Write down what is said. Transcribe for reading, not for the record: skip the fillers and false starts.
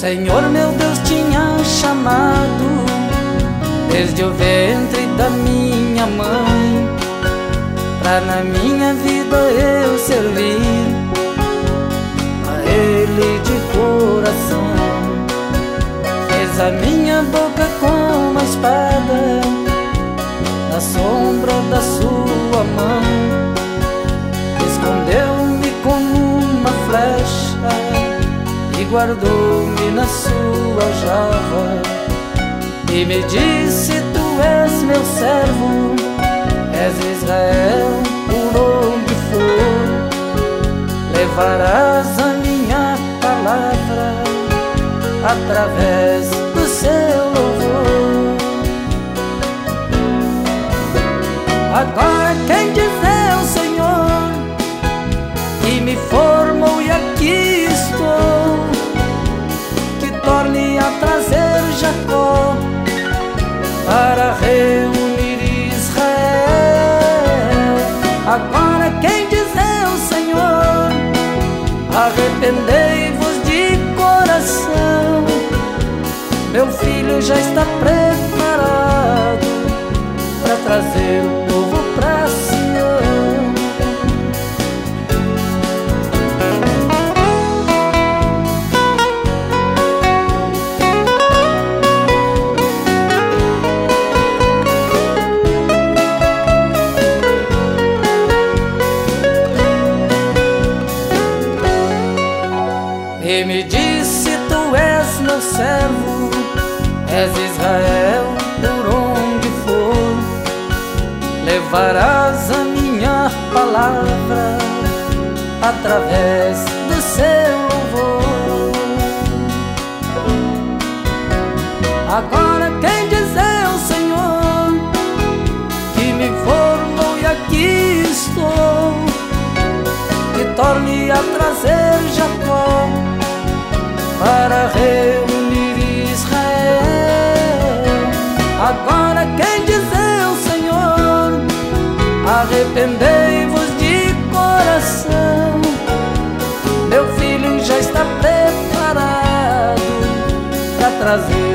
Senhor meu Deus tinha chamado desde o ventre da minha mãe, pra na minha vida eu servir a Ele de coração. Fez a minha boca como uma espada na sombra da sua mão, escondeu-me como uma flecha e guardou-me na sua jarra, e me disse: tu és meu servo, és Israel, por onde for, levarás a minha palavra através do seu louvor. Agora quem diz é o Senhor, que me formou e aqui estou, que torne a trazer Jacó para reunir Israel. Agora quem diz é o Senhor, arrependei-vos de coração, meu filho já está preparado para trazer o povo pra Sião. E me disse: tu és meu servo, és Israel, por onde for, levarás a minha palavra através do seu louvor. Agora quem diz é o Senhor, que me formou e aqui estou, que torne a trazer Jacó para reunir Israel. Agora quem diz é o Senhor, arrependei-vos de coração, meu filho já está preparado para trazer